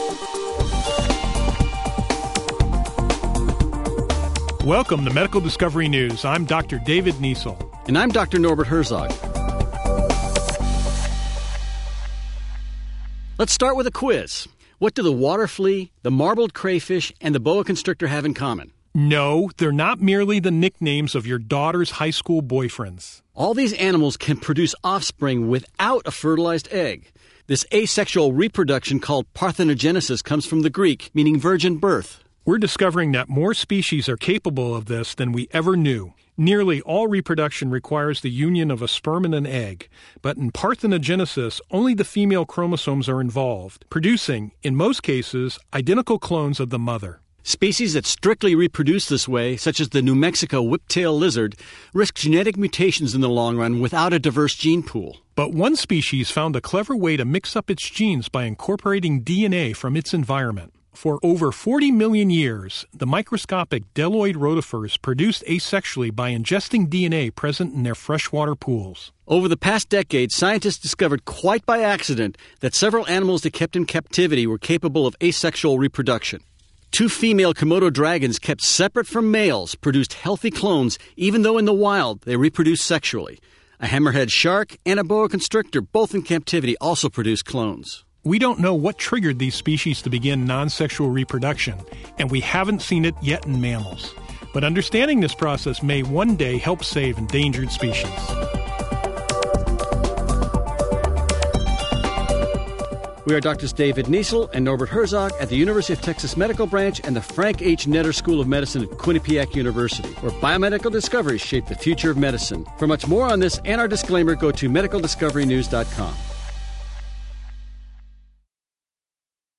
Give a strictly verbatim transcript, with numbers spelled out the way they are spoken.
Welcome to Medical Discovery News. I'm Doctor David Niesel. And I'm Doctor Norbert Herzog. Let's start with a quiz. What do the water flea, the marbled crayfish, and the boa constrictor have in common? No, they're not merely the nicknames of your daughter's high school boyfriends. All these animals can produce offspring without a fertilized egg. This asexual reproduction called parthenogenesis comes from the Greek, meaning virgin birth. We're discovering that more species are capable of this than we ever knew. Nearly all reproduction requires the union of a sperm and an egg, but in parthenogenesis, only the female chromosomes are involved, producing, in most cases, identical clones of the mother. Species that strictly reproduce this way, such as the New Mexico whiptail lizard, risk genetic mutations in the long run without a diverse gene pool. But one species found a clever way to mix up its genes by incorporating D N A from its environment. For over forty million years, the microscopic Deloid rotifers produced asexually by ingesting D N A present in their freshwater pools. Over the past decade, scientists discovered quite by accident that several animals they kept in captivity were capable of asexual reproduction. Two female Komodo dragons kept separate from males produced healthy clones, even though in the wild they reproduced sexually. A hammerhead shark and a boa constrictor, both in captivity, also produced clones. We don't know what triggered these species to begin non-sexual reproduction, and we haven't seen it yet in mammals. But understanding this process may one day help save endangered species. We are Doctors David Niesel and Norbert Herzog at the University of Texas Medical Branch and the Frank H. Netter School of Medicine at Quinnipiac University, where biomedical discoveries shape the future of medicine. For much more on this and our disclaimer, go to medical discovery news dot com.